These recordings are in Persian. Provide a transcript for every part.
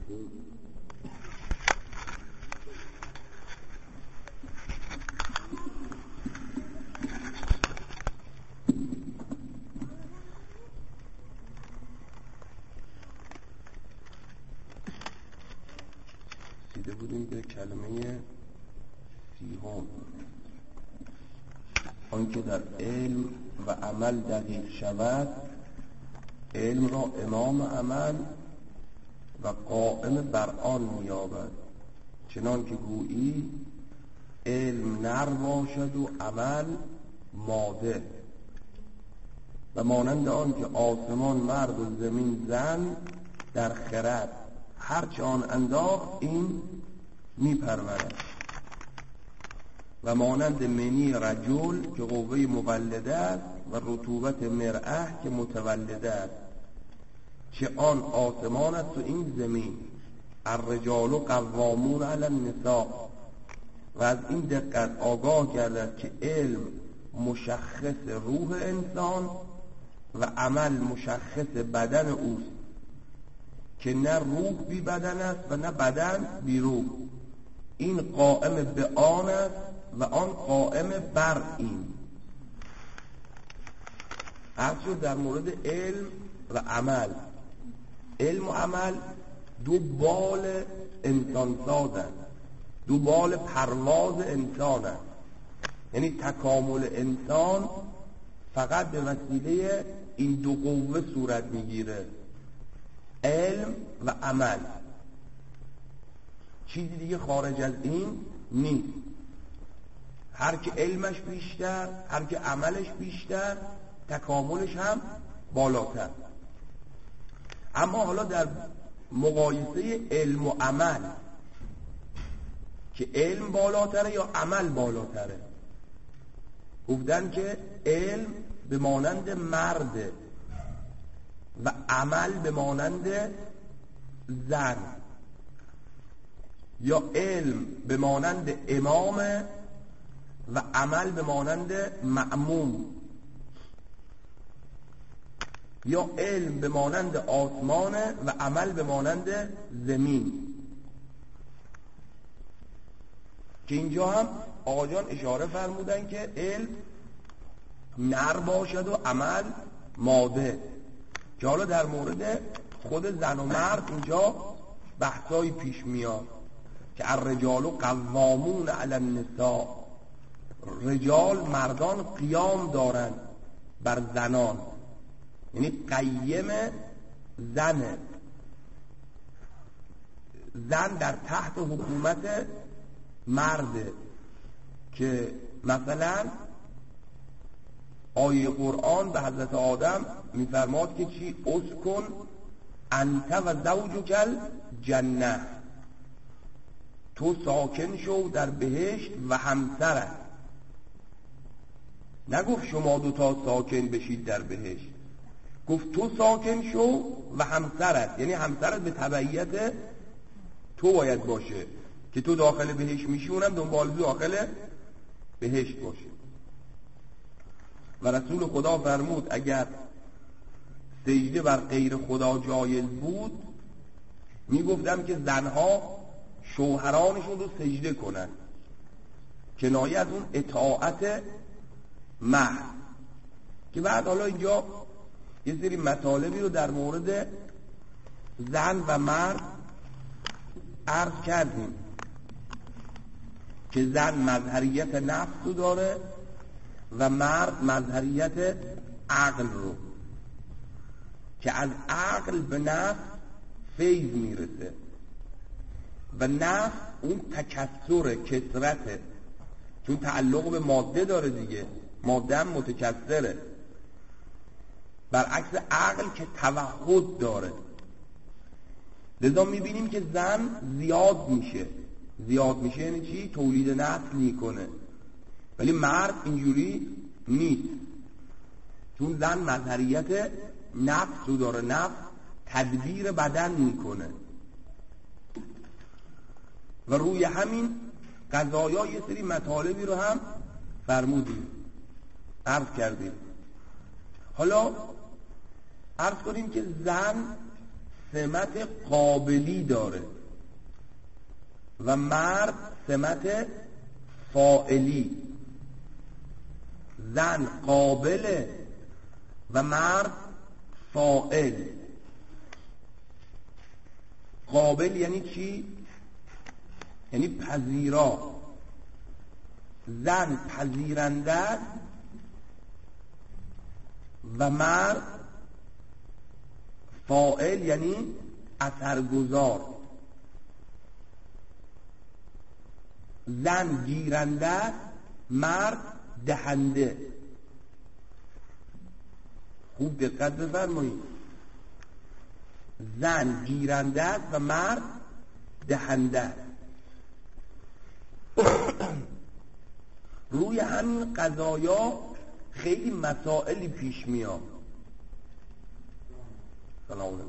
بودیم به کلمه سیهم، آنکه در علم و عمل دقیق شود، علم را امام عمل و قائم بر آن می‌یابد. چنان که گویی علم نر باشد و عمل ماده، و مانند آن که آسمان مرد و زمین زن، در خرد هرچه آن انداخت این میپرورد. و مانند منی رجل که قوه مولده است و رطوبت مرعه که متولده است، چه آن آسمان است و این زمین. الرجال قوامون علی النساء. و از این دقت آگاه گردد که علم مشخص روح انسان و عمل مشخص بدن اوست، که نه روح بی بدن است و نه بدن بی روح. این قائم به آن است و آن قائم بر این. اصلا در مورد علم و عمل، علم و عمل دو بال انسان سازند، دو بال پرواز انسان است. یعنی تکامل انسان فقط به وسیله این دو قوه صورت میگیره، علم و عمل. چیزی دیگه خارج از این نیست. هر که علمش بیشتر، هر که عملش بیشتر، تکاملش هم بالاتر. اما حالا در مقایسه علم و عمل، که علم بالاتره یا عمل بالاتره، گفتن که علم به مانند مرده و عمل به مانند زن، یا علم به مانند امامه و عمل به مانند مأموم، یا علم به مانند آسمانه و عمل به مانند زمین. که اینجا هم آقا جان اشاره فرمودن که علم نر باشد و عمل ماده. که حالا در مورد خود زن و مرد اینجا بحثایی پیش میاد که الرجال قوامون علی النساء. رجال مردان قیام دارن بر زنان، یعنی قیم زنه. زن در تحت حکومت مرده. که مثلا آیه قرآن به حضرت آدم میفرماد که چی؟ اسکن انت و زوجک الجنه، تو ساکن شو در بهشت و همسرت. نگفت شما دوتا ساکن بشید در بهشت، گفت تو ساکن شو و همسرت. یعنی همسرت به تبعیت تو باید باشه که تو داخل بهشت میشی، اونم دنبال داخل بهشت باشه. و رسول خدا فرمود اگر سجده بر غیر خدا جایز بود، میگفتم که زنها شوهرانشون رو سجده کنن، کنایه از اون اطاعت محض. که بعد حالا اینجا یه سری مطالبی رو در مورد زن و مرد عرض کردیم که زن مظهریت نفس رو داره و مرد مظهریت عقل رو، که از عقل به نفس فیض میرسه و نفس اون تکثر کثرته، چون تعلق به ماده داره دیگه، ماده هم متکثره، برعکس عقل که توحد داره. لذا میبینیم که زن زیاد میشه. زیاد میشه یعنی چی؟ تولید نسل میکنه. ولی مرد اینجوری نیست، چون زن مظهریت نفس رو داره، نفس تدبیر بدن میکنه. و روی همین قضایا یه سری مطالبی رو هم فرمودیم، عرض کردیم. حالا عرض کنیم که زن سمت قابلی داره و مرد سمت فاعلی. زن قابله و مرد فاعل. قابل یعنی چی؟ یعنی پذیرا. زن پذیرنده است و مرد فاعل یعنی اثرگذار. زن گیرنده است، مرد دهنده. خوب دقت بفرمایید. زن گیرنده است و مرد دهنده است. روی همین قضایا خیلی مسائلی پیش میاد. سلام علیکم.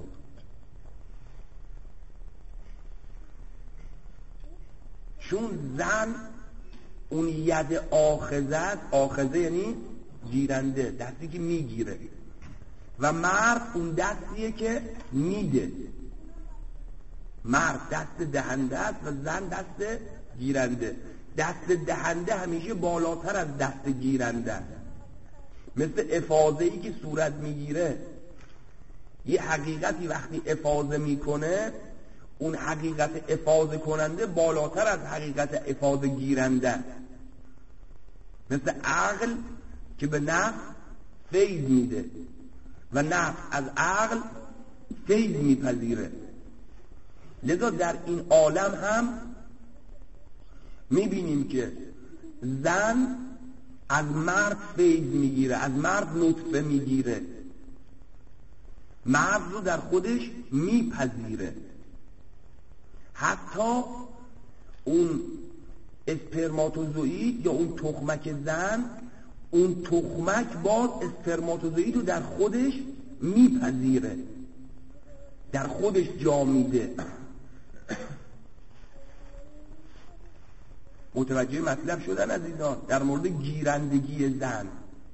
چون زن اون ید آخذه است، آخذه یعنی گیرنده، دستی که میگیره، و مرد اون دستیه که میده. مرد دست دهنده است و زن دست گیرنده. دست دهنده همیشه بالاتر از دست گیرنده است. مثل افاضه‌ای که صورت میگیره، یه حقیقتی وقتی افاضه میکنه، اون حقیقت افاضه کننده بالاتر از حقیقت افاضه گیرنده. مثل عقل که به نفس فیض میده و نفس از عقل فیض میپذیره. لذا در این عالم هم میبینیم که زن از مرد فیض میگیره، از مرد نطفه میگیره، مرد رو در خودش میپذیره. حتی اون اسپرماتوزوئید یا اون تخمک زن، اون تخمک باز اسپرماتوزوئید رو در خودش میپذیره، در خودش جا میده. متوجه مطلب شدن عزیزان؟ در مورد گیرندگی زن،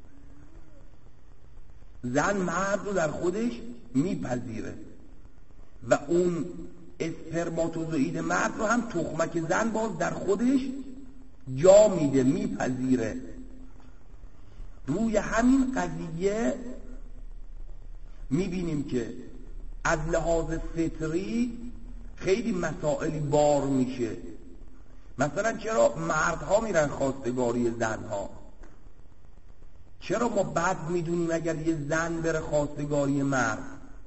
زن مرد رو در خودش میپذیره و اون اسپرماتوزوئید مرد رو هم تخمک زن باز در خودش جا میده، میپذیره. روی همین قضیه میبینیم که از لحاظ فطری خیلی مسائلی بار میشه. مثلا چرا مردها میرن خواستگاری زنها؟ چرا ما بد میدونیم اگر یه زن بره خواستگاری مرد؟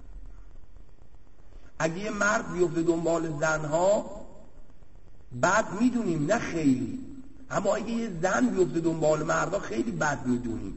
اگه یه مرد بیفته دنبال زنها بد میدونیم، نه خیلی. اما اگه یه زن بیفته دنبال مردها خیلی بد میدونیم.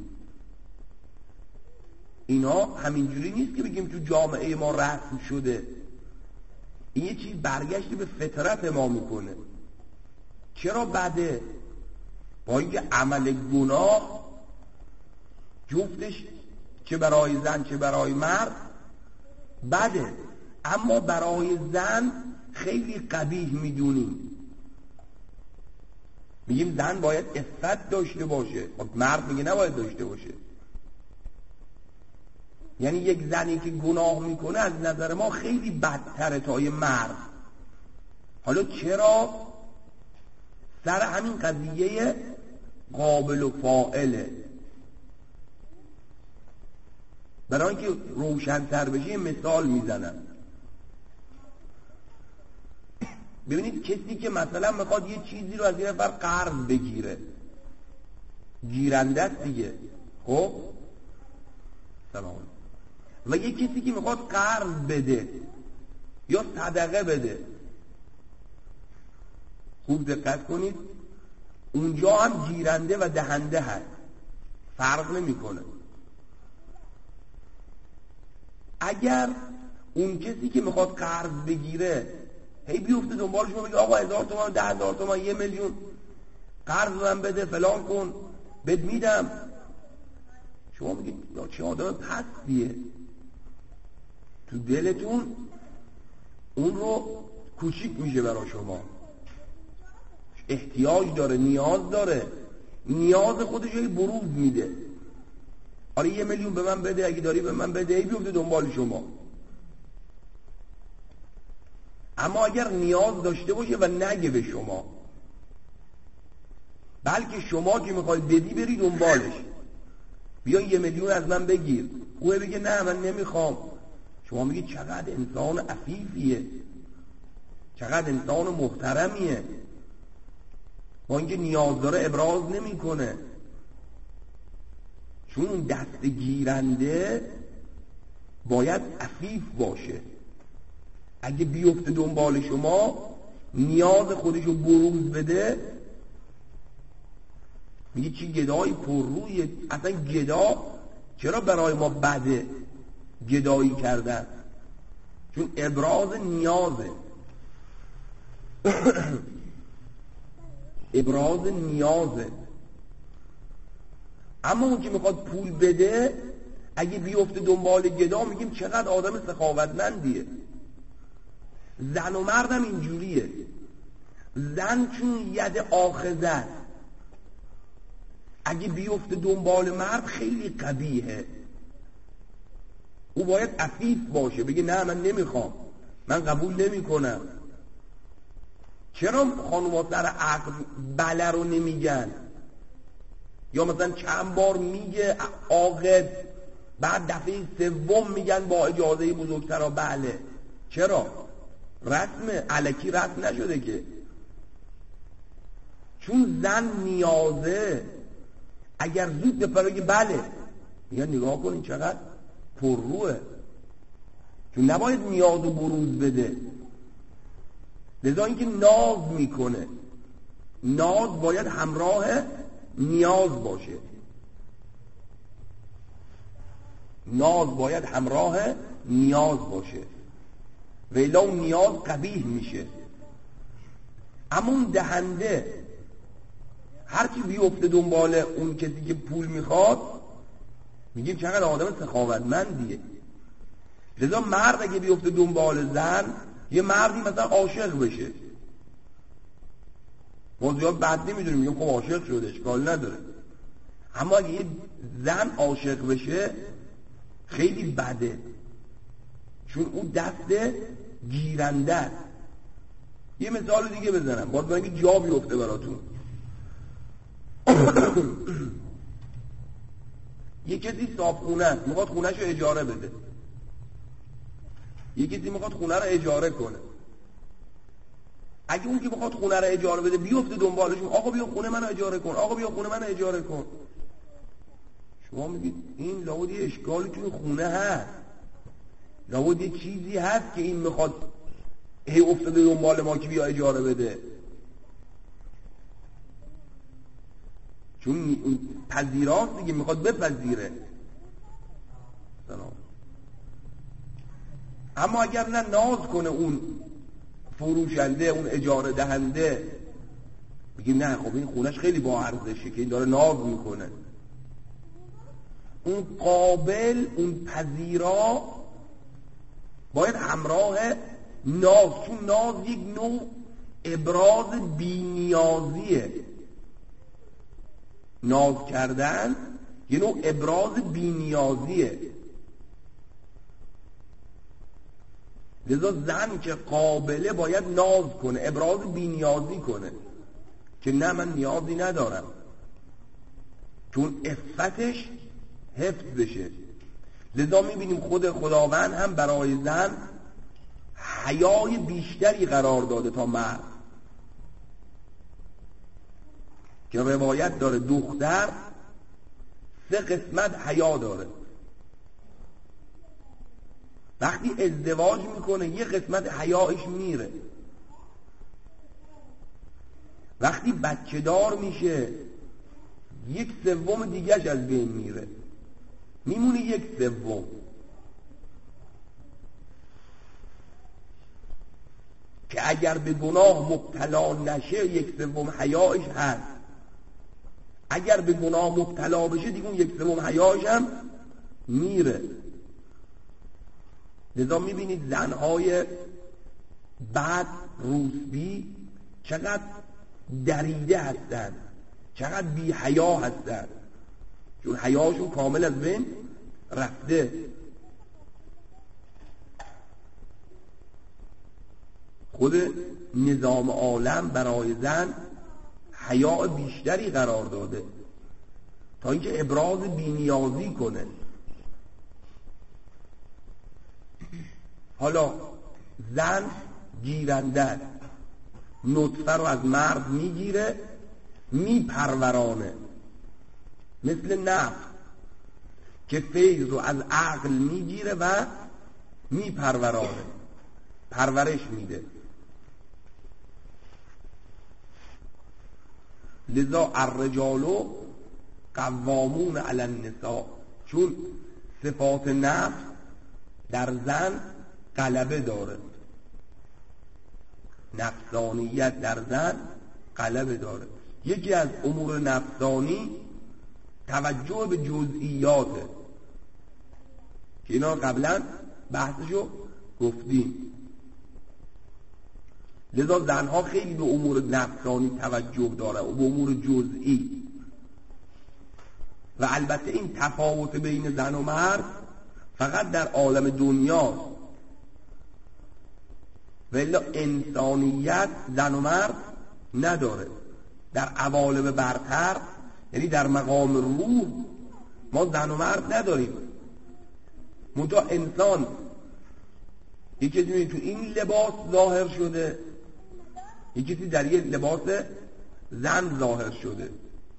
اینا همینجوری نیست که بگیم تو جامعه ما رسم شده. این یه چیز برگشتی به فطرت ما میکنه. چرا بده؟ با اینکه عمل گناه جفتش چه برای زن چه برای مرد بده، اما برای زن خیلی قبیح میدونیم. میگیم زن باید عفت داشته باشه، مرد میگه نباید داشته باشه. یعنی یک زنی که گناه میکنه از نظر ما خیلی بدتره تا یه مرد. حالا چرا؟ سر همین قضیه قابل و فاعله. برای اینکه روشن‌تر بشه مثال میزنم. ببینید کسی که مثلا میخواد یه چیزی رو از یه نفر قرض بگیره، گیرنده است دیگه، خب سلام. و یه کسی که میخواد قرض بده یا صدقه بده، خوب دقت کنید، اونجا هم گیرنده و دهنده هست، فرق نمیکنه. اگر اون کسی که میخواد قرض بگیره هی بیفته دنبالش و بگه آقا 1000 تومان 10,000 تومان 1,000,000 قرض من بده فلان کن بد میدم، شما میگید چه آدم پستیه، تو دلتون اون رو کوچیک میشه برای شما. احتیاج داره، نیاز داره، نیاز خودش رو بروز میده. آره 1,000,000 به من بده، اگه داری به من بده. ای بیفته دنبال شما. اما اگر نیاز داشته باشه و نگه به شما، بلکه شما که میخواید بدی بری دنبالش، بیا 1 میلیون از من بگیر، اوه بگه نه من نمیخوام، شما میگید چقدر انسان عفیفیه، چقدر انسان محترمیه، با اینکه نیاز داره ابراز نمیکنه. چون اون دست گیرنده باید عفیف باشه. اگه بیفته دنبال شما نیاز خودشو بروز بده، میگه چی گدایی پر روی. اصلا گدا چرا برای ما بده گدایی کردن؟ چون ابراز نیازه. ابراز نیازه. اما اون که میخواد پول بده اگه بیفته دنبال گدا میگیم چقدر آدم سخاوتمندیه. زن و مردم اینجوریه. زن چون ید آخذه اگه بیفته دنبال مرد خیلی قبیحه. او باید عفیف باشه، بگه نه من نمیخوام، من قبول نمی کنم. چرا خانوما سر عقل بله رو نمیگن؟ یا مثلا چند بار میگه عاقد، بعد دفعه 3 میگن با اجازه بزرگترا بله. چرا؟ رسمه، الکی رسم نشده که. چون زن نیازه، اگر زود بپره که بله، میگن نگاه کنین چقدر پرروه. چون نباید نیاز رو بروز بده، لذا اینکه ناز میکنه. ناز باید همراه نیاز باشه. ناز باید همراه نیاز باشه، ویلا اون نیاز قبیح میشه. اما اون دهنده هرچی بیفته دنبال اون کسی که پول میخواد میگیم چقدر آدم سخاوتمندیه. لذا مرد اگه بیفته دنبال زن، یه مردی مثلا عاشق بشه، ما زیاد بد نمیدونیم، میگم خب عاشق شده اشکال نداره. اما اگه یه زن عاشق بشه خیلی بده، چون اون دست گیرنده است. یه مثال دیگه بزنم باید باید جا بیفته براتون. یه کسی صاحب است، میخواد خونه‌شو اجاره بده. یه کسی میخواد خونه رو اجاره کنه. اگه اون که میخواد خونه رو اجاره بده بیفته دنبالش، آقا بیا خونه منو اجاره کن، آقا بیا خونه منو اجاره کن، شما میگید این لابد یه اشکالی توی خونه هست، لابد یه چیزی هست که این میخواد هی افتاده دنبال ما که بیا اجاره بده. چون پذیراست دیگه، میخواد بپذیره. سلام. اما اگر نه ناز کنه اون فروشنده، اون اجاره دهنده، بگیم نه خب این خونش خیلی با ارزشه که این داره ناز میکنه، اون قابل، اون پذیرا باید همراه ناز. چون ناز یک نوع ابراز بی‌نیازیه. ناز کردن یه نوع ابراز بی‌نیازیه. لذا زن که قابله باید ناز کنه، ابراز بی‌نیازی کنه که نه من نیازی ندارم، چون عفتش حفظ بشه. لذا میبینیم خود خداوند هم برای زن حیای بیشتری قرار داده تا مرد، که روایت داره دختر 3 قسمت حیا داره. وقتی ازدواج میکنه یه قسمت حیایش میره، وقتی بچه دار میشه 1/3 دیگهش از بین میره، میمونه 1/3. که اگر به گناه مبتلا نشه 1/3 حیایش هست، اگر به گناه مبتلا بشه دیگه اون 1/3 حیایش هم میره. لذا میبینید زنهای بعد روسبی چقدر دریده هستن، چقدر بی حیا هستن، چون حیاشون کامل از بین رفته. خود نظام عالم برای زن حیا بیشتری قرار داده تا اینکه ابراز بی‌نیازی کنه. حالا زن گیرنده نطفه رو از مرد میگیره میپرورانه، مثل نفس که فیض رو از عقل میگیره و میپرورانه، پرورش میده. لذا الرجال قوامون علی النساء، چون صفات نفس در زن غلبه داره، نفسانیت در زن غلبه داره. یکی از امور نفسانی توجه به جزئیاته که اینا قبلا بحثشو گفتیم. لذا زنها خیلی به امور نفسانی توجه داره و به امور جزئی. و البته این تفاوت بین زن و مرد فقط در عالم دنیا، ولی انسانیت زن و مرد نداره. در عوالم برتر، یعنی در مقام روح، ما زن و مرد نداریم. منتها انسان یکی کسی تو این لباس ظاهر شده، یکی کسی در یک لباس زن ظاهر شده.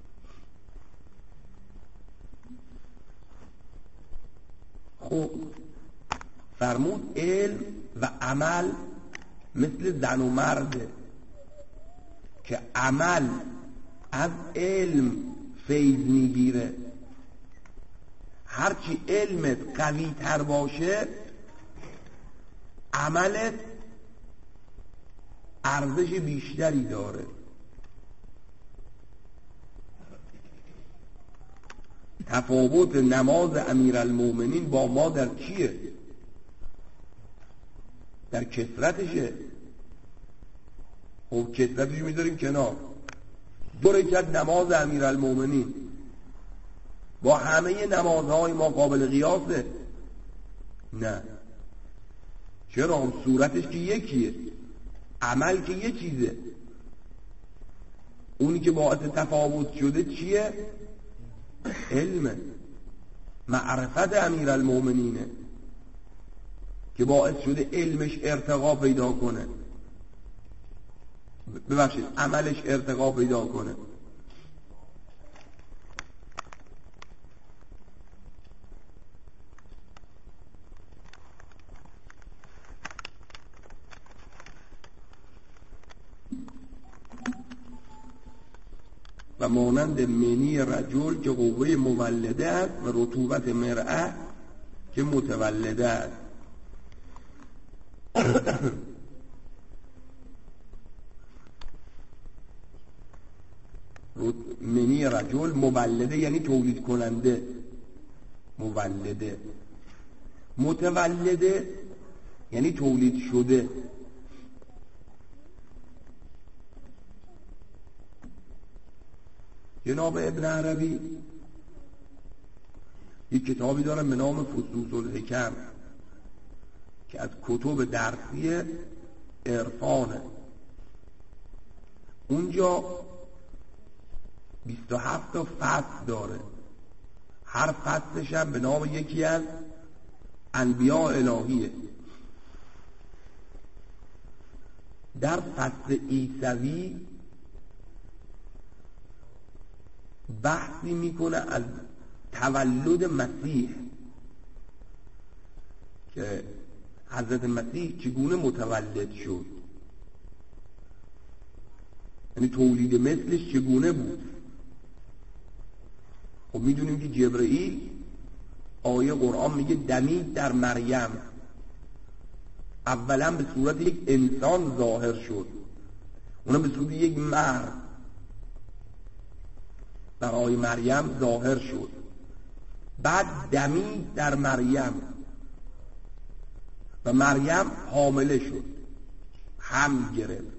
خب فرمود علم و عمل مثل زن و مرده که عمل از علم فیض میگیره. هرچی علمت قوی تر باشه عملت ارزش بیشتری داره. تفاوت نماز امیرالمومنین با ما در چیه؟ در کثرتشه. خب کثرتش میذاریم کنار. 2 رکعت نماز امیرالمومنین با همه نمازهای ما قابل قیاسه؟ نه. چرا؟ هم صورتش که یکیه، عمل که یه چیزه. اونی که باعث تفاوت شده چیه؟ علمه، معرفت امیرالمومنینه که باعث شده علمش ارتقا پیدا کنه، ببخشید عملش ارتقا پیدا کنه. و مانند منی رجل که قوه مولده است و رطوبت مرأة که متولده است. منی رجل مولده یعنی تولید کننده، مولده. متولده یعنی تولید شده. جناب ابن عربی یک کتابی دارن به نام فصوص الحکم که از کتب درسی عرفانه. اونجا 27 تا فصل داره، هر فصلش هم به نام یکی از انبیاء الهیه. در فصل عیسوی بحثی میکنه از تولد مسیح که حضرت مسیح چگونه متولد شد، یعنی تولید مثلش چگونه بود. خب میدونیم که جبرئیل آیه قرآن میگه دمید در مریم، اولا به صورت یک انسان ظاهر شد، اونم به صورت یک مرد برای مریم ظاهر شد. بعد دمید در مریم و مریم حامله شد، هم گرفت.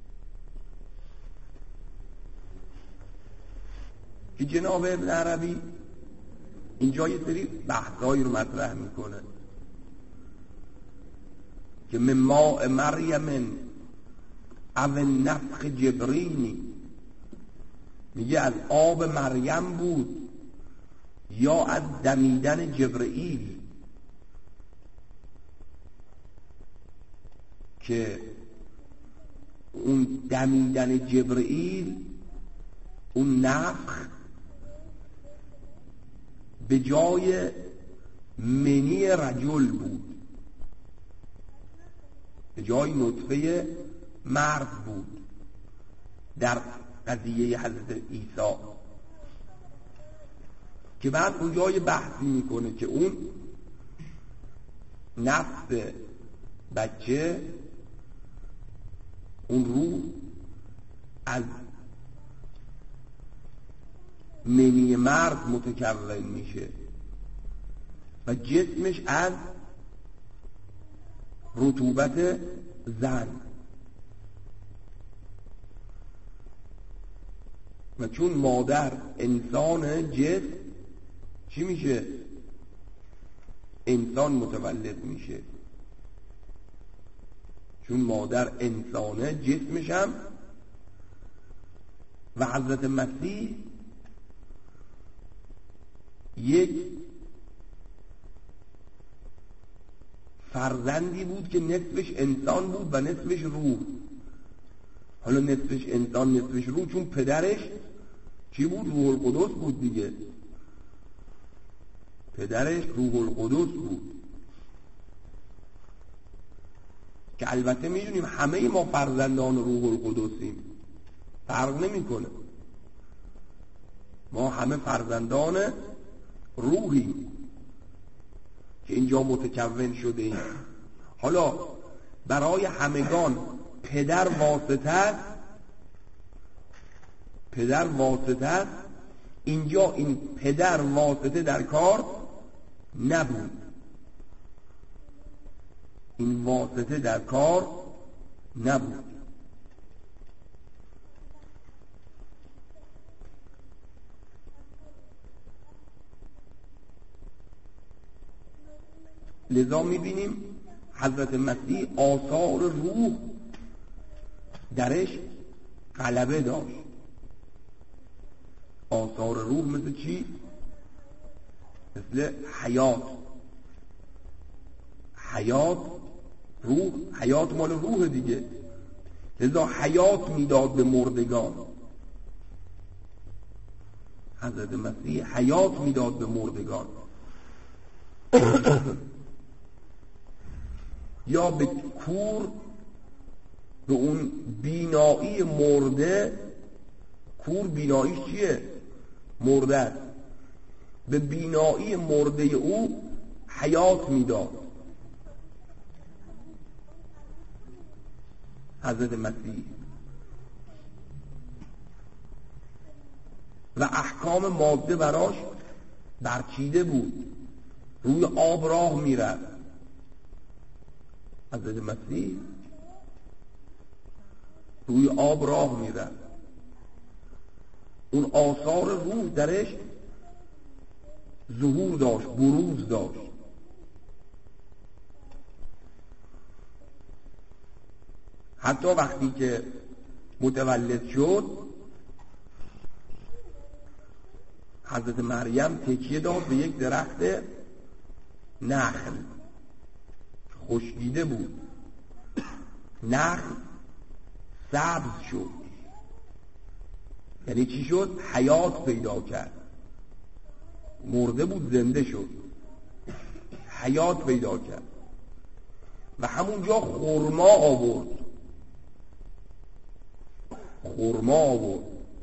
که جناب ابن عربی اینجا یه سری بحثایی رو مطرح میکنه که من ماء مریم او نفخ جبرینی، میگه از آب مریم بود یا از دمیدن جبرئیل، که اون دمیدن جبرئیل، اون نفخ به جای منی رجل بود، به جای نطفه مرد بود در قضیه حضرت عیسی، که بعد اونجا یه بحثی میکنه که اون نفس بچه، اون روح از منی مرد متکون میشه و جسمش از رطوبت زن، و چون مادر انسان جسم چی میشه؟ انسان متولد میشه. چون مادر انسانه جسمش هم، و حضرت مسیح یک فرزندی بود که نصفش انسان بود و نصفش روح. حالا نصفش انسان نصفش روح، چون پدرش چی بود؟ روح القدس بود دیگه. پدرش روح القدس بود، که البته میدونیم همه ما فرزندان روح القدسیم، فرق نمیکنه، ما همه فرزندان روحیم که اینجا متکون شده ایم. حالا برای همگان پدر واسطه است، پدر واسطه است. اینجا این پدر واسطه در کار نبود، این واسطه در کار نبود. لذا میبینیم حضرت مسیح آثار روح درش غلبه داشت. آثار روح مثل چی؟ مثل حیات. حیات روح، حیات مال روح دیگه، لذا حیات میداد به مردگان. حضرت مسیح حیات میداد به مردگان. یا به کور، به اون بینایی مرده، کور بیناییش چیه؟ مرده است. به بینایی مرده او حیات میداد حضرت مسیح، و احکام ماده براش برچیده بود، روی آب راه میرفت. حضرت مسیح روی آب راه میرفت. اون آثار روح درش ظهور داشت، بروز داشت. حتی وقتی که متولد شد، حضرت مریم تکیه داد به یک درخت نخل، خشکیده بود. نخل سبز شد، یعنی چی شد؟ حیات پیدا کرد. مرده بود زنده شد، حیات پیدا کرد. و همونجا خرما آورد، خرما آورد.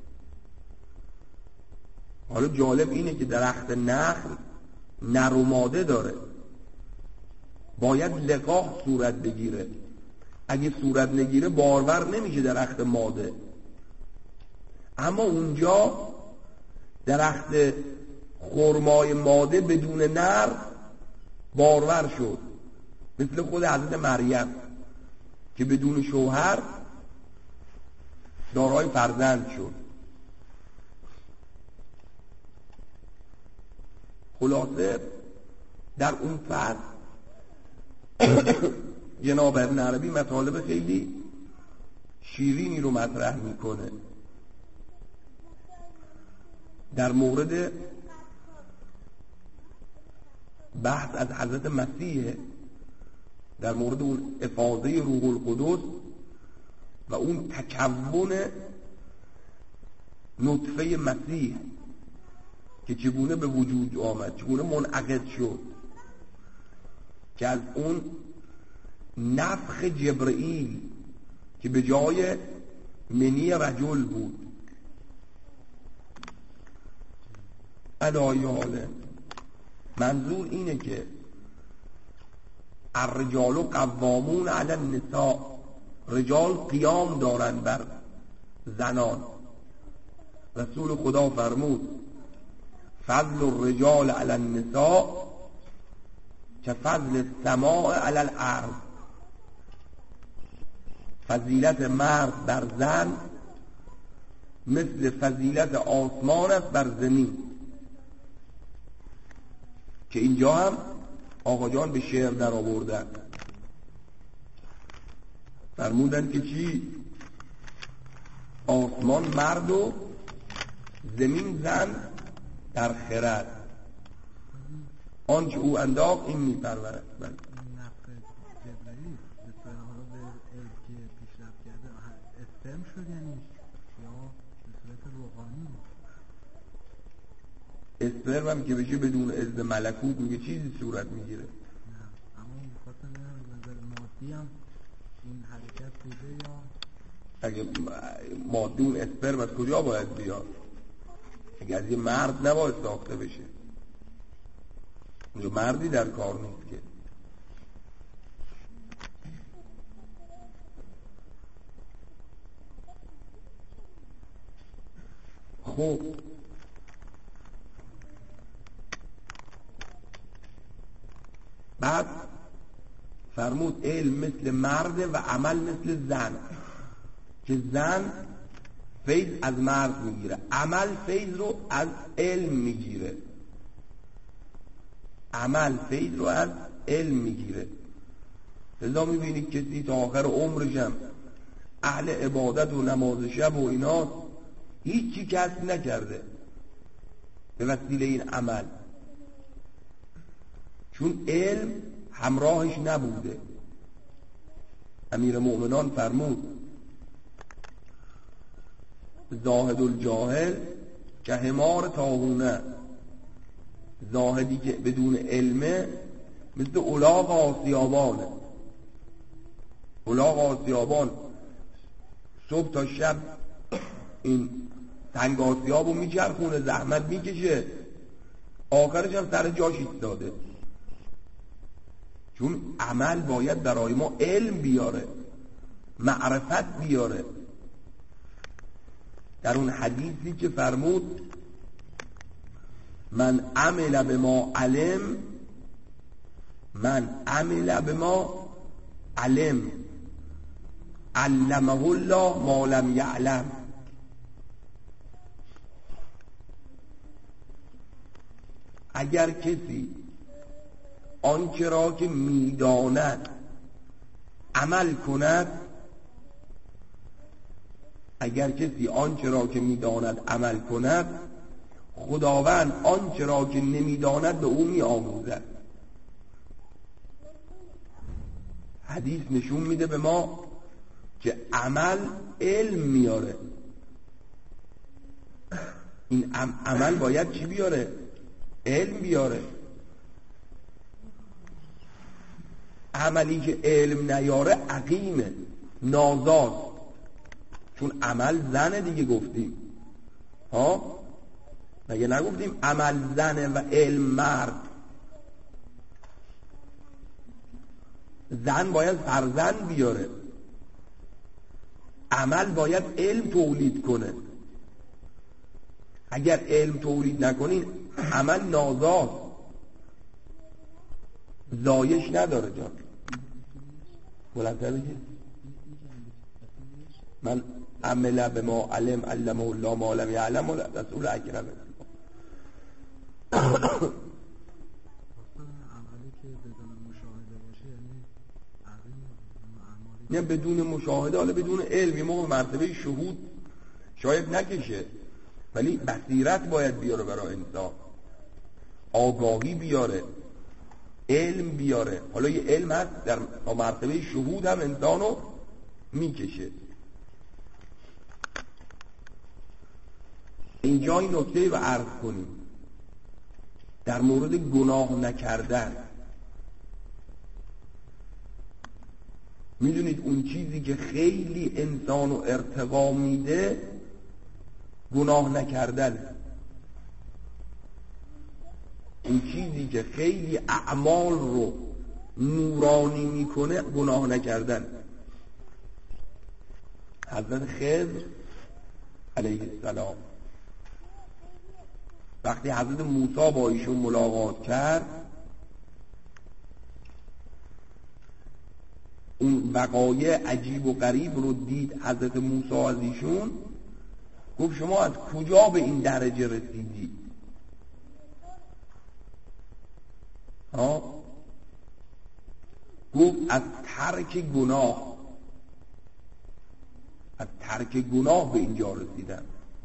حالا جالب اینه که درخت نخل نر و ماده داره، باید لقاح صورت بگیره. اگه صورت نگیره بارور نمیشه درخت ماده. اما اونجا درخت خرمای ماده بدون نر بارور شد، مثل خود حضرت مریم که بدون شوهر دارای فرزند شد. خلاصه در اون فصل جناب ابن عربی مطالب خیلی شیرینی رو مطرح میکنه در مورد بحث از حضرت مسیح، در مورد اون افاضه روح القدس و اون تکون نطفه مسیح که چگونه به وجود آمد، چگونه منعقد شد، که از اون نفخ جبرئیل که به جای منی رجل بود. ادای حاله منظور اینه که الرجال قوامون علی النساء، رجال قیام دارن بر زنان. رسول خدا فرمود فضل الرجال علی النساء که فضل السماء علی الارض، فضیلت مرد بر زن مثل فضیلت آسمان است بر زمین. که اینجا هم آقا جان به شعر در آوردن، فرمودن که چی؟ آسمان مرد و زمین زن در خرد، آنچه او انداخت این میپرورد. نفخ جبرئیل به صورت حالا به علم که پیشرفت کرده اسپرم شد یعنی یا به صورت روحانی؟ اسپرم هم که بشه بدون اذن ملکوت میگه چیزی صورت میگیره. نه اما میخواستم نظر مادی هم این حرکت بوده یا اگه مادی اون اسپرم از کجا باید بیاد؟ اگه از یه مرد نباید ساخته بشه، اونجا مردی در کار نیست که. خب بعد فرمود علم مثل مرد و عمل مثل زن، که زن فیض از مرد میگیره، عمل فیض رو از علم میگیره، عمل فیض رو از علم میگیره. لذا میبینید کسی تا آخر عمرشم اهل عبادت و نماز شب و اینا هیچی کسب نکرده به وسیله این عمل، چون علم همراهش نبوده. امیر مؤمنان فرمود زاهد الجاهل که حمار طاحونه، زاهدی که بدون علمه مثل الاغ آسیابانه. الاغ آسیابان صبح تا شب این تنگ آسیاب رو میچرخونه، زحمت میکشه، آخرش هم سر جاش ایستاده. چون عمل باید برای ما علم بیاره، معرفت بیاره. در اون حدیثی که فرمود من عمل بما علم، من عمل بما علم علمه الله ما لم یعلم. اگر کسی آنچه را که میداند عمل کند، اگر کسی آنچه را که میداند عمل کند، خداوند آنچه را که نمیداند به او میآموزد. حدیث نشون میده به ما که عمل علم میاره. این عمل باید چی بیاره؟ علم بیاره. عملی که علم نیاره عقیمه، نازاد. چون عمل زنه دیگه گفتیم ها، مگه نگفتیم عمل زنه و علم مرد؟ زن باید فرزند بیاره، عمل باید علم تولید کنه. اگر علم تولید نکنین عمل نازاد، زایش نداره. جان بلندتر بگید. من عمل به ما علم علمه الله ما لم یعلم رسول اکرم. عملی که بدون مشاهده باشه یعنی عقیم، نه بدون مشاهده، حالا بدون علم، یه موقع مرتبه شهود شاید نکشه، ولی بصیرت باید بیاره برای انسان، آگاهی بیاره، علم بیاره. حالا یه علم هست در مرتبه شهود هم انسانو میکشه. اینجا این نکته رو عرض کنیم در مورد گناه نکردن. میدونید اون چیزی که خیلی انسانو ارتقا میده گناه نکردن. اون چیزی که خیلی اعمال رو نورانی میکنه گناه نکردن. حضرت خضر علیه السلام وقتی حضرت موسی با ایشون ملاقات کرد، اون وقایع عجیب و غریب رو دید حضرت موسی از ایشون، گفت شما از کجا به این درجه رسیدی؟ گفت از ترک گناه، از ترک گناه به اینجا رسیدم.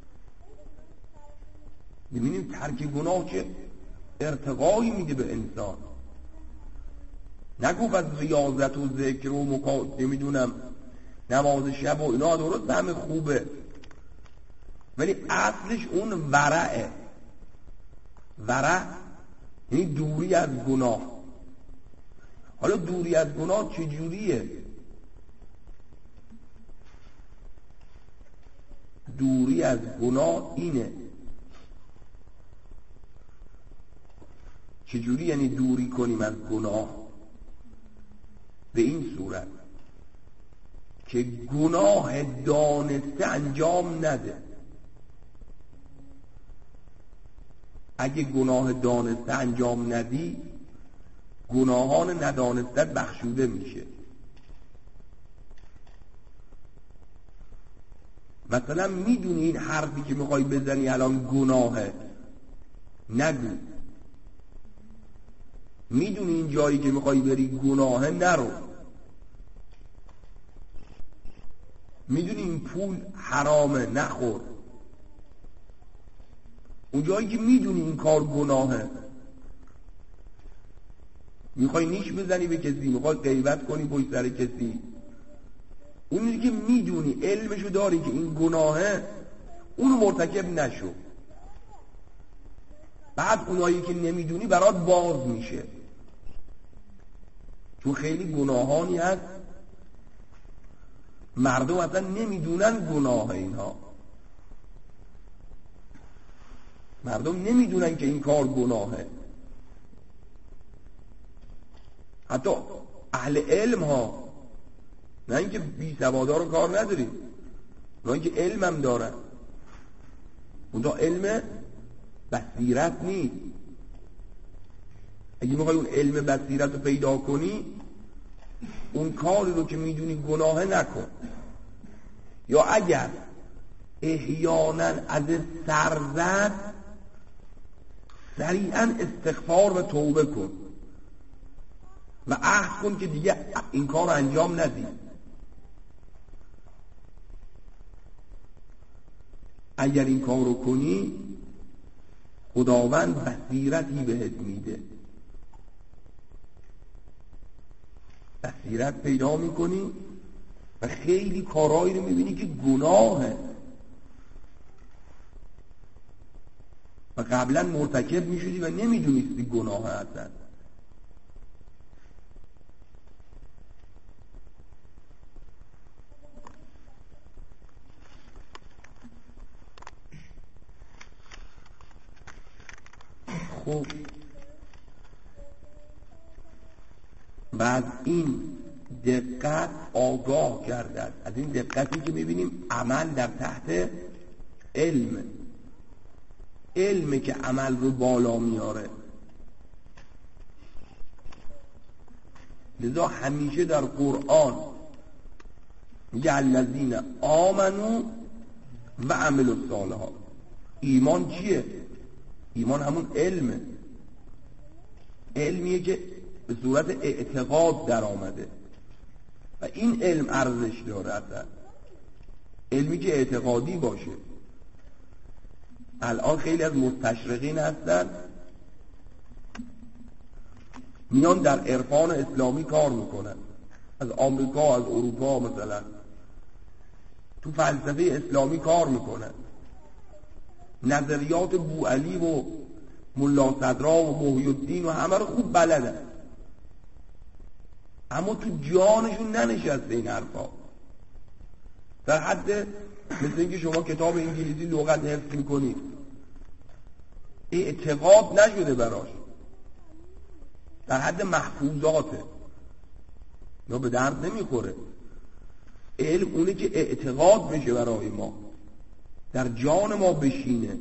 ببینیم ترک گناه چه ارتقایی میده به انسان. نگو از ریاضت و ذکر و نمیدونم نماز شب و اینا درست همه خوبه، ولی اصلش اون ورعه. ورع یعنی دوری از گناه. حالا دوری از گناه چجوریه؟ دوری از گناه اینه. چجوری یعنی دوری کنیم از گناه؟ به این صورت که گناه دانسته انجام نده. اگه گناه دانسته انجام ندی، گناهان ندانسته بخشوده میشه. مثلا میدونی این حرفی که میخوای بزنی الان گناهه، نگو. میدونی این جایی که میخوای بری گناهه، نرو. میدونی این پول حرامه، نخور. اون جایی که میدونی این کار گناهه، میخوای نیش بزنی به کسی، میخوای غیبت کنی پشت سر کسی، اونی که میدونی علمشو داری که این گناهه، اونو مرتکب نشو. بعد اونایی که نمیدونی برات باز میشه، چون خیلی گناهانی هست مردم اصلا نمیدونن گناه اینها. مردم نمیدونن که این کار گناهه. حتی اهل علم ها، نه اینکه بی سوادا رو کار نداریم، نه اینکه علم هم دارن، اونجا علم بصیرت نیست. اگه میخوای اون علم بصیرت رو پیدا کنی، اون کاری رو که میدونی گناه نکن. یا اگر احیانا از سر زد، سریعا استغفار و توبه کن و عهد کن که دیگه این کار رو انجام ندی. اگر این کار رو کنی، خداوند بصیرتی بهت میده. بصیرت پیدا میکنی و خیلی کارهایی رو میبینی که گناهه و قبلا مرتکب میشدی و نمیدونستی گناه هستن. خب بعد این دقت آگاه گردد از این دقتی که میبینیم عمل در تحت علم، علم که عمل رو بالا میاره. لذا همیشه در قرآن میگه الذین آمنو و عملوا الصالحات. ایمان چیه؟ ایمان همون علمه. علمیه که به صورت اعتقاد در آمده. و این علم ارزش داره. اصلا علمی که اعتقادی باشه. الان خیلی از مستشرقین هستن میان در عرفان اسلامی کار میکنن، از آمریکا، از اروپا، مثلا تو فلسفه اسلامی کار میکنن، نظریات بوعلی و ملا صدرا و محی الدین و همه رو خوب بلدن، اما تو جانشون ننشسته این حرفا. در حد مثل اینکه شما کتاب انگلیسی لغت حفظ میکنید، اعتقاد نشده براش، در حد محفوظاته، یا به درد نمیخوره. علم اونه که اعتقاد بشه برای ما، در جان ما بشینه،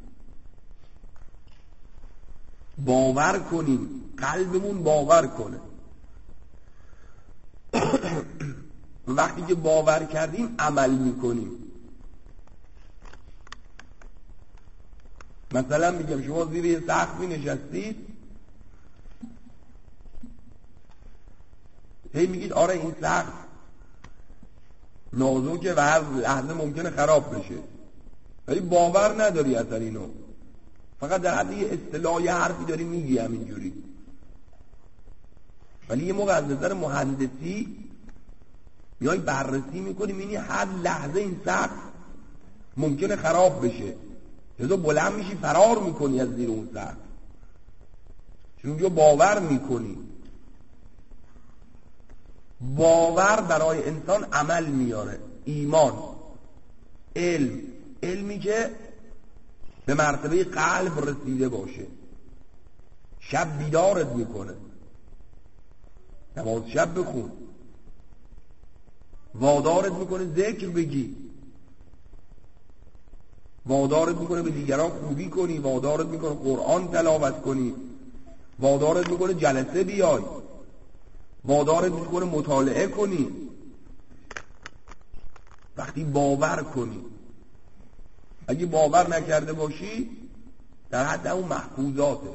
باور کنیم، قلبمون باور کنه. وقتی که باور کردیم عمل میکنیم. مثلا میگم شما زیر یه سقفی نشستید، هی میگید آره این سقف نازکه و هر لحظه ممکنه خراب بشه، ولی باور نداری اصلا اینو، فقط در حد یه اصطلاح یه حرفی داری میگی همینجوری. ولی یه موقع از نظر مهندسی میای بررسی میکنی، میبینی هر لحظه این سقف ممکنه خراب بشه، لذا بلند میشی فرار میکنی از زیر اون سقف، چون اونجا باور میکنی. باور برای انسان عمل میاره. ایمان، علم، علمی که به مرتبه قلب رسیده باشه، شب بیدارت میکنه، نماز شب بخون، وادارت میکنه ذکر بگی، وادارت میکنه به دیگران خوبی کنی، وادارت میکنه قرآن تلاوت کنی، وادارت میکنه جلسه بیای، وادارت میکنه مطالعه کنی. وقتی باور کنی، اگه باور نکرده باشی در حد اون محفوظاته،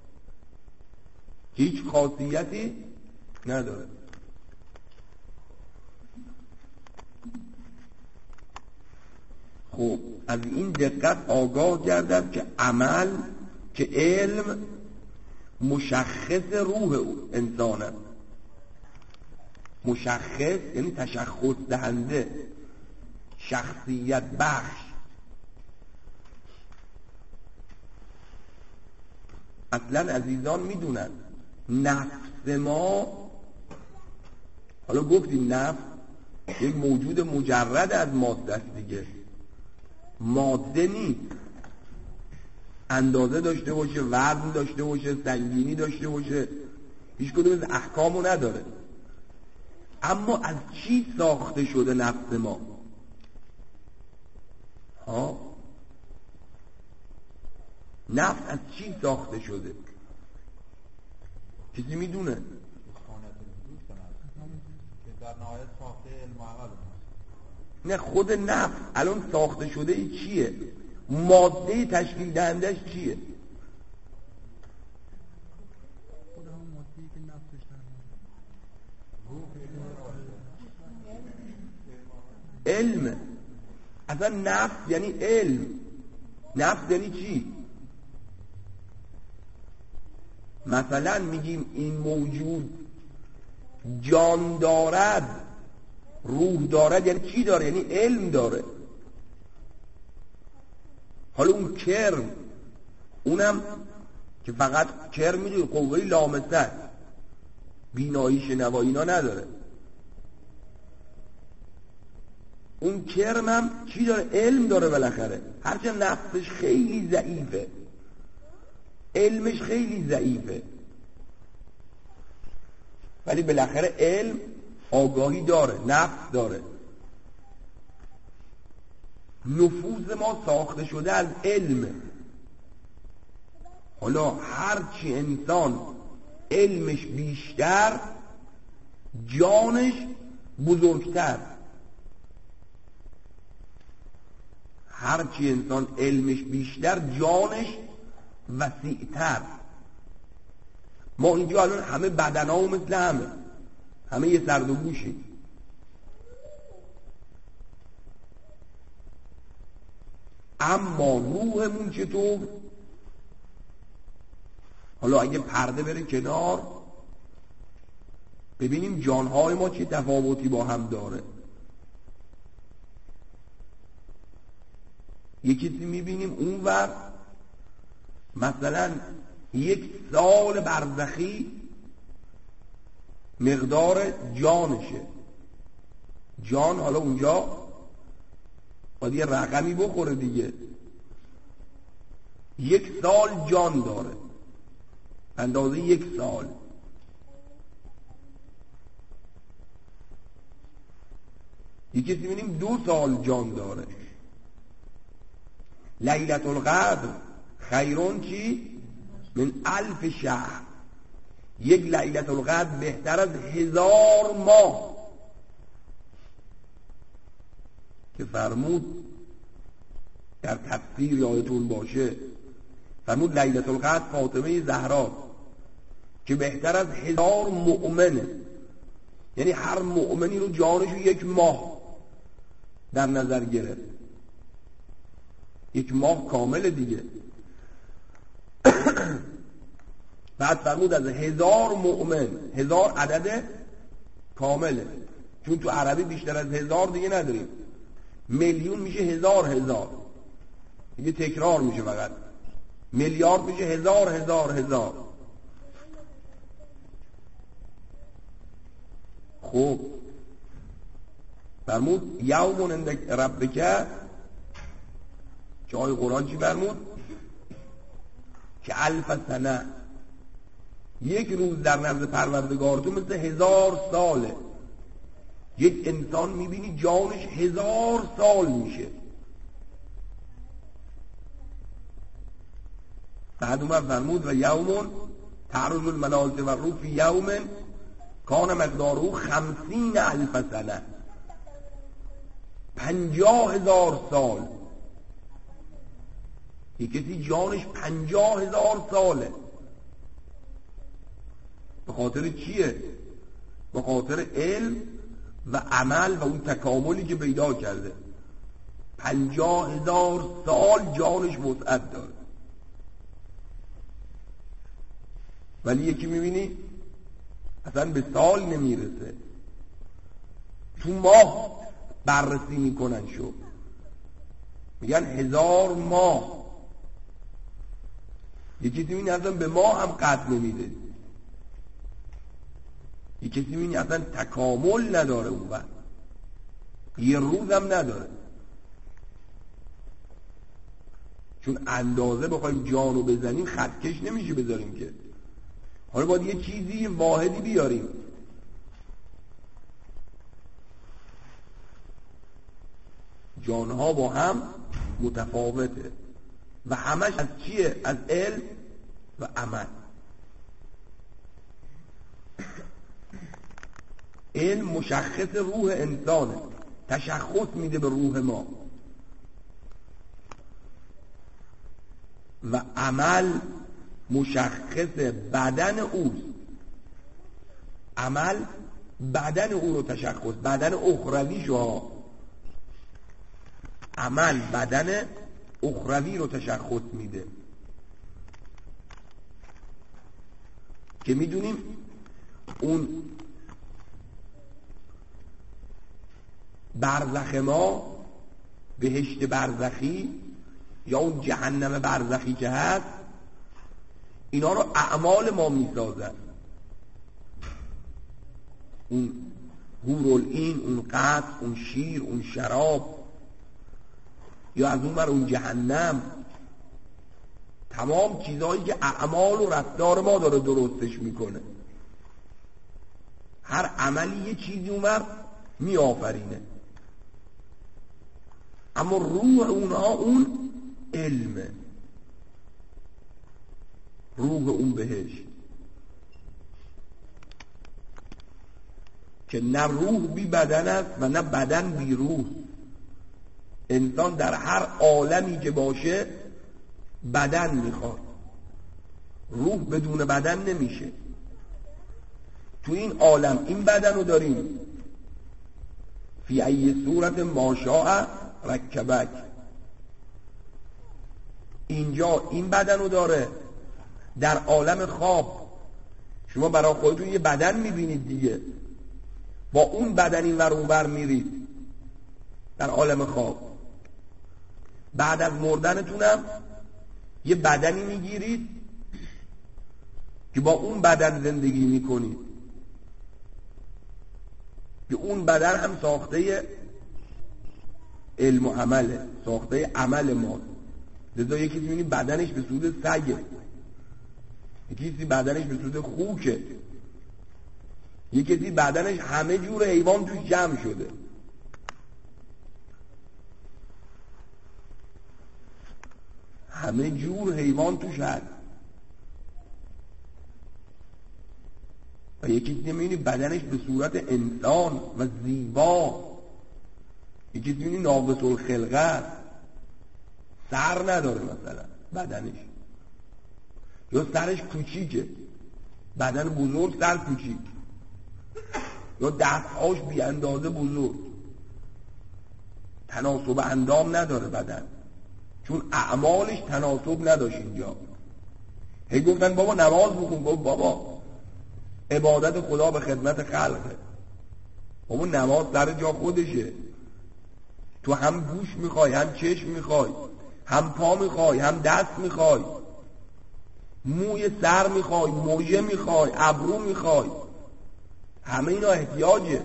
هیچ خاصیتی نداره. خب از این دقت آگاه گردد که عمل، که علم مشخص روح انسانه. مشخص یعنی تشخص دهنده، شخصیت بخش. اصلا عزیزان میدونن نفس ما، حالا گفتیم نفس یک موجود مجرد از ماده است دیگه، ماده نیست، اندازه داشته باشه، وزن داشته باشه، سنگینی داشته باشه، هیچ کدوم از احکامو نداره. اما از چی ساخته شده نفس ما؟ نفس از چی ساخته شده؟ کسی میدونه؟ نه، خود نفس الان ساخته شده ای چیه؟ ماده تشکیل دهندش چیه؟ خود همون ماده‌ای که نفسش علم. اصلا نفس یعنی علم. نفس یعنی چی؟ مثلا میگیم این موجود جان دارد، روح دارد، یعنی چی داره؟ یعنی علم داره. حالا اون کرم، اونم که فقط کرم میدونی قوه لامسه، بینایی شنوایی اینا نداره، اون کرم هم چی داره؟ علم داره بالاخره. هرچند نفسش خیلی ضعیفه، علمش خیلی ضعیفه، ولی بالاخره علم آگاهی داره، نفس داره. نفوذ ما ساخته شده از علم. حالا هرچی انسان علمش بیشتر، جانش بزرگتر. هرچی انسان علمش بیشتر، جانش وسیعتر. ما اینجا الان همه بدنامون مثل همه یه سرد و گوشیم، اما روحمون چطور؟ حالا اگه پرده بره کنار ببینیم جانهای ما چه تفاوتی با هم داره. یه کسی میبینیم اونور مثلا 1 سال برزخی مقدار جانشه. جان حالا اونجا باید یه رقمی بخوره دیگه. 1 سال جان داره، اندازه 1 سال. یکی می‌بینیم 2 سال جان داره. لیلة القدر خیرون چی؟ من 1000 شهر. یک لیلة القدر بهتر از 1000 ماه. که فرمود در تفسیر یادتون باشه، فرمود لیلة القدر فاطمه زهرا که بهتر از 1000 مؤمنه. یعنی هر مؤمنی رو جانشو 1 ماه در نظر گرفت. 1 ماه کامل دیگه. بعد فرمود از 1000 مؤمن. 1000 عدد کامله، چون تو عربی بیشتر از 1000 دیگه نداریم. میلیون میشه 1000 دیگه تکرار میشه، فقط میلیارد میشه 1000. خب فرمود یومون عند ربک، جای قرآن چی فرمود؟ که 1000 سنه. 1 روز در نزد پروردگارتون مثل 1000 ساله. یک انسان میبینی جانش 1000 سال میشه. بعد اومد فرمود و یومون تعرض الملائکه و الروح فی یوم کان مقداره 50,000 سنه. 50,000 سال. یک کسی جانش 50,000 ساله. به خاطر چیه؟ به خاطر علم و عمل و اون تکاملی که پیدا کرده. 50,000 سال جانش وسعت داره. ولی یکی میبینی اصلا به سال نمیرسه، تو ماه بررسی میکنن شو، میگن 1000 ماه. یکی میبینی اصلا به ماه هم قد نمیده. یکی میبینی اصلا تکامل نداره، اون وقت 1 روز هم نداره. چون اندازه بخوایم جانو بزنیم خطکش نمیشه بذاریم که. حالا باید یه چیزی واحدی بیاریم. جانها با هم متفاوته و همش از چیه؟ از علم و عمل. علم مشخص روح انسانه، تشخص میده به روح ما، و عمل مشخص بدن اوست. عمل بدن او رو تشخص، بدن اخروی شو، عمل بدن اخروی رو تشخص میده. که میدونیم اون برزخ ما، بهشت برزخی یا اون جهنم برزخی که هست، اینا رو اعمال ما میسازن. اون حورالعین، اون قصر، اون شیر، اون شراب، یا از اون بر اون جهنم، تمام چیزهایی که اعمال و رفتار ما داره درستش میکنه. هر عملی یه چیزی اونور میآفرینه. اما روح اونها اون علمه، روح اون بهشت، که نه روح بی بدن است و نه بدن بی روح. انسان در هر عالمی که باشه بدن میخواد، روح بدون بدن نمیشه. تو این عالم این بدن رو داریم، فی ای صورت ما شاء رکبک. اینجا این بدن رو داره. در عالم خواب شما برای خودتون یه بدن میبینید دیگه، با اون بدن این ور اون ور میرید در عالم خواب. بعد از مردنتونم یه بدنی میگیرید که با اون بدن زندگی میکنید، که اون بدن هم ساخته علم و عمله، ساخته عمل ما. لذا یکی میبینید بدنش به صورت سگه، یکی بدنش به صورت خوکه، یکی بدنش همه جور حیوان توش جمع شده. همه جور حیوان توش هست. و یکی میبینید بدنش به صورت انسان و زیبا، یکی میبینید ناقص الخلقه، سر نداره مثلا بدنش، یا سرش کوچیکه، بدن بزرگ سر کوچیک، یا دستهاش بی اندازه بزرگ، تناسب اندام نداره بدن، چون اعمالش تناسب نداشت. اینجا هی گفتن بابا نماز بخون، گفت بابا عبادت خدا به خدمت خلقه، بابا نماز در جا خودشه، تو هم گوش میخوای، هم چشم میخوای، هم پا میخوای، هم دست میخوای، موی سر میخوای، موجه میخوای، ابرو میخوای، همه اینا احتیاجه.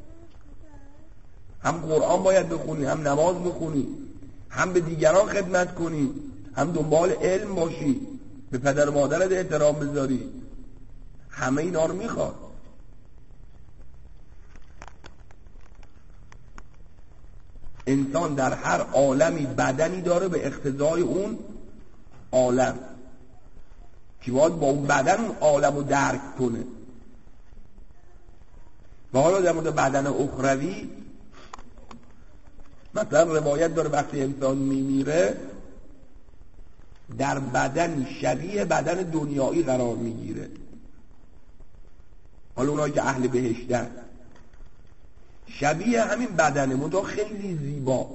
هم قرآن باید بخونی، هم نماز بخونی، هم به دیگران خدمت کنی، هم دنبال علم باشی، به پدر و مادرت احترام بذاری، همه اینا رو میخواد. انسان در هر عالمی بدنی داره به اقتضای اون عالم، که باید با اون بدن اون عالم رو درک کنه. و حالا در مورد بدن اخروی مثلا روایت داره وقتی انسان میمیره در بدن شبیه بدن دنیایی قرار میگیره. حالا اونایی که اهل بهشتن شبیه همین بدنه، منتها خیلی زیبا،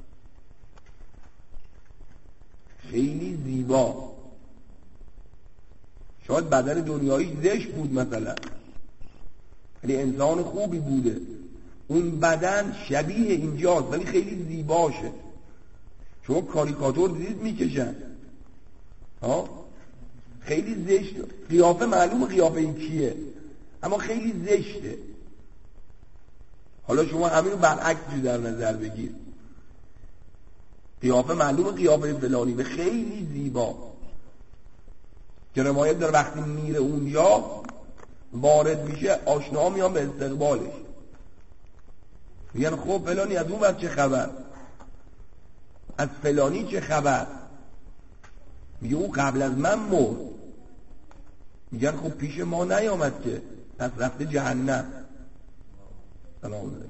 خیلی زیبا. شاید بدن دنیایی زشت بود مثلا، ولی انسان خوبی بوده، اون بدن شبیه اینجاست ولی خیلی زیباشه. شما کاریکاتور دیدید میکشن، خیلی زشت، قیافه معلومه قیافه این کیه، اما خیلی زشته. حالا شما همین رو برعکس در نظر بگیر، قیافه معلومه قیافه فلانی به خیلی زیبا، که روایت داره وقتی میره اونجا وارد میشه آشنا میان به استقبالش، میگن خب فلانی از اون وقت چه خبر، از فلانی چه خبر، میگه او قبل از من مرد. میگن خب پیش ما نیامد که، پس رفته جهنم. سلام علیکم.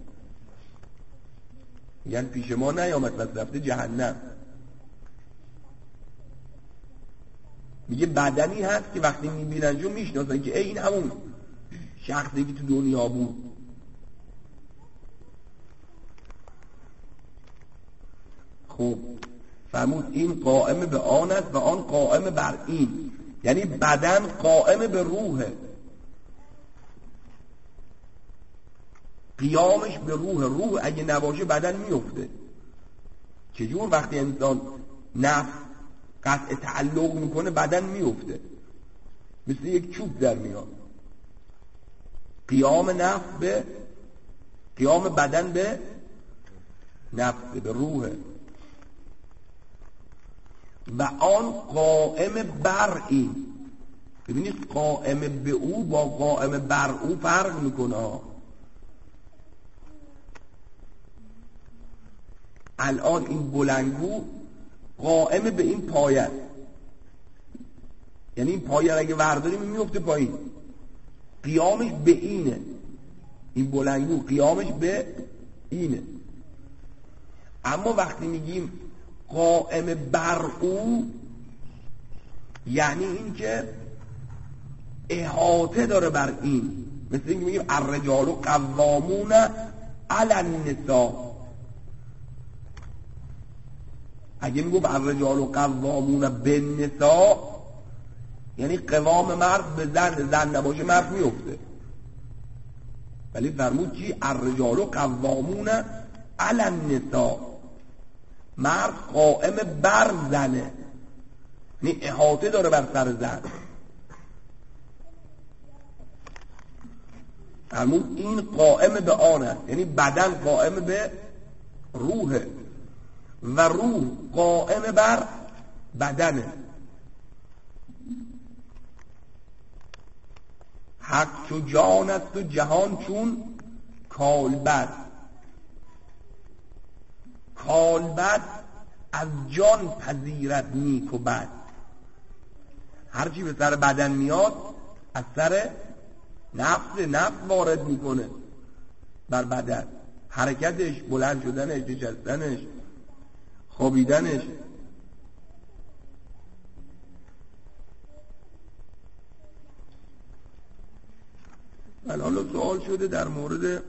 میگن پیش ما نیامد پس رفته جهنم. میگه بدنی هست که وقتی میبینن جو میشناسن که این همون شخصی که تو دنیا بود. خب فرمود این قائم به آن است و آن قائم بر این، یعنی بدن قائم به روحه، قیامش به روح اگه نباشه بدن میفته. چجور وقتی انسان نفس قطع تعلق میکنه بدن میفته، مثل یک چوب در میاد. قیام بدن به نفس، به روحه. و آن قائم بر این، ببینید قائم به او با قائم بر او فرق میکنه. الان این بلنگو قائم به این پایه، یعنی این پایه اگه ورداریم میفته پایین، قیامش به اینه. این بلنگو قیامش به اینه. اما وقتی میگیم قائم بر او، یعنی این که احاطه داره بر این، مثل اینکه میگیم الرجال قوامون علی النساء، اگه میگو الرجال قوامون بالنساء یعنی قوام مرد به زن نباشه مرد میفته، ولی فرمود چی؟ الرجال قوامون علی النساء، مرد قائم بر زنه، یعنی احاطه داره بر سر زن. فرمود این قائم به آن است، یعنی بدن قائم به روحه و روح قائم بر بدنه. حق چو جان است و جهان چون کالبد. کالبد از جان پذیرد نیک و بد. هرچی به سر بدن میاد از سر نفس وارد میکنه بر بدن، حرکتش، بلند شدنش، نشستنش، خوابیدنش. الان سوال شده در مورد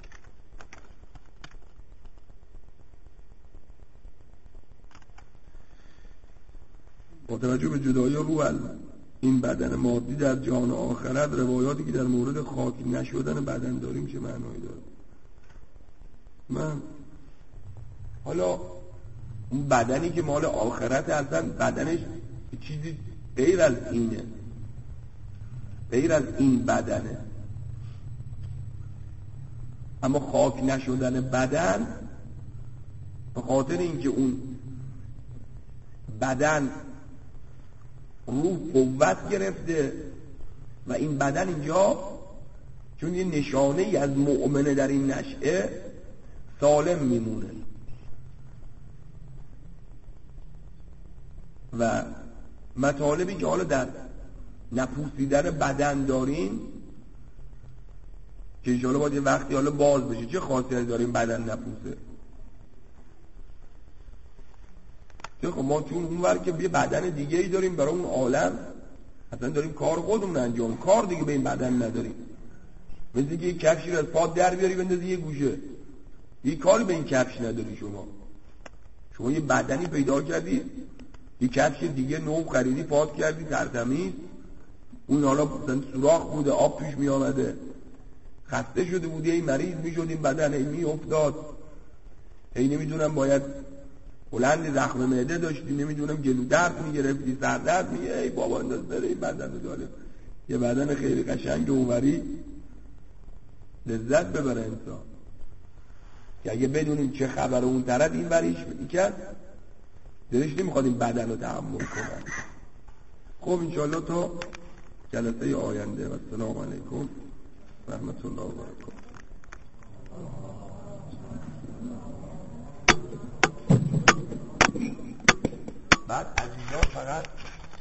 با توجه به جدایی روح این بدن مادی در جهان آخرت، روایاتی که در مورد خاک نشدن بدن داریم چه معنایی داره؟ من حالا اون بدنی که مال آخرت هستن بدنش چیزی غیر از اینه، غیر از این بدنه. اما خاک نشدن بدن به خاطر اینکه اون بدن روح قوت گرفته و این بدن اینجا چون یه نشانه ای از مؤمنه در این نشأه سالم میمونه و مطالبی که حالا در نپوسیدن بدن داریم که انشاءالله باید یه وقتی حالا باز بشه چه خاصیتی داریم بدن نپوسه. خب ما چون اونور که یه بدن دیگه ای داریم برای اون عالم، اصلا داریم کار خودمون انجام، کار دیگه به این بدن نداریم. مثل که یک کفشی رو از پات در بیاری بندازی یه گوشه، یه کاری به این کفش نداری. شما یه بدنی پیدا کردی، یه کفش دیگه نو خریدی، پات کردی ترتمیز، اون حالا سوراخ بوده، آب پیش می آمده، خسته شده بودی، این مریض می شد، این بدن این می افتاد، این نمیدونم باید بلند زخم معده داشتی، نمیدونم گلو درد میگرفتی، سر درد میگه، ای بابا انداز بره این بدن رو داره. یه بدن خیلی قشنگ اومری لذت ببره انسان که اگه بدونیم چه خبر اون طرف این وریش کرد دلش نمیخواد این بدن رو تحمل کنن. خب انشاءالله تا جلسه آینده و السلام علیکم رحمت الله و برکاته. بعد از اینا فقط